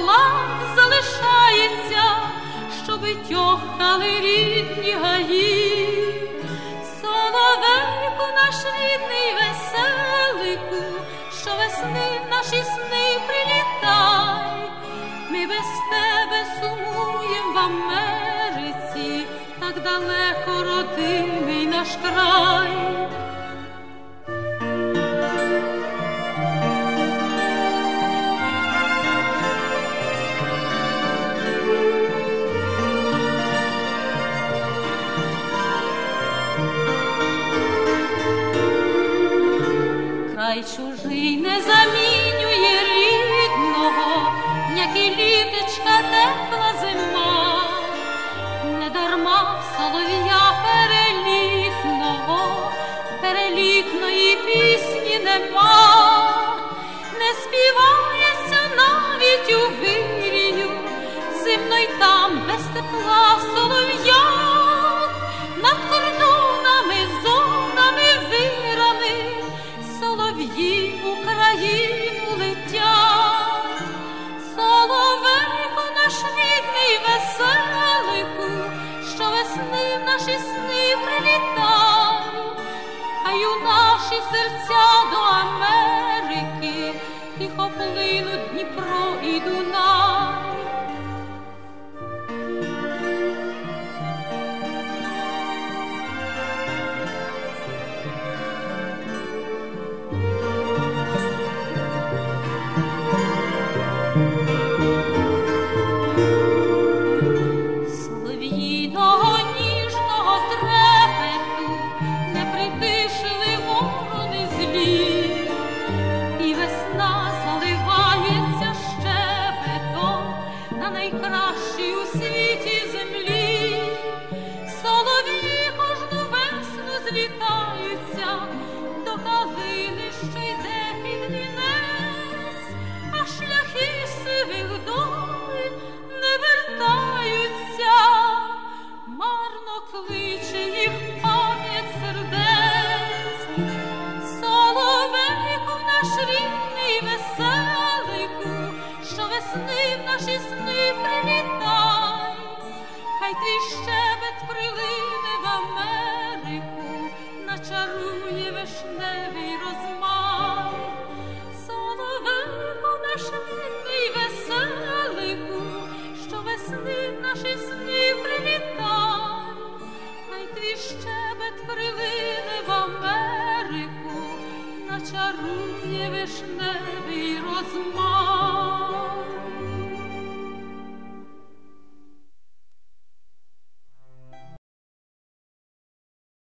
талант залишається, щоби тьохали рідні гаї. Соловейку наш рідний веселику, що весни в наші сни прилітай. Ми без тебе сумуєм в Америці, так далеко родимий наш край. Край чужий не замінює рідного, як і літочка тепла зима. Недарма в солов'я перелітної пісні нема. Не співається навіть у вирію, зимно й там без тепла солов'я. Над кордонами, зонами, вирами солов'ї в Україну летять. Соловейко наш рідний веселику, що весни в наші сни прилітай. Хай у наші серця до Америки тихо плинуть Дніпро і Дунай. Солов'їного ніжного трепету не притишили ворони злі, і весна заливається щебетом на найкращій у світі землі. Солов'ї кожну весну злітаються до калини, що йде під вінець, а шляхи сивих доль не вертаються. Марно кличе їх пам'ять сердець. Соловейку наш рідний веселику, що весни в наші сни привітай. Хай твій щебет прилине в Америку, начарує вишневий розмай. Соловейку наш рідний веселику, що весни в наші сни привітай. Хай твій щебет прилине в Америку, начарує вишневий розмай.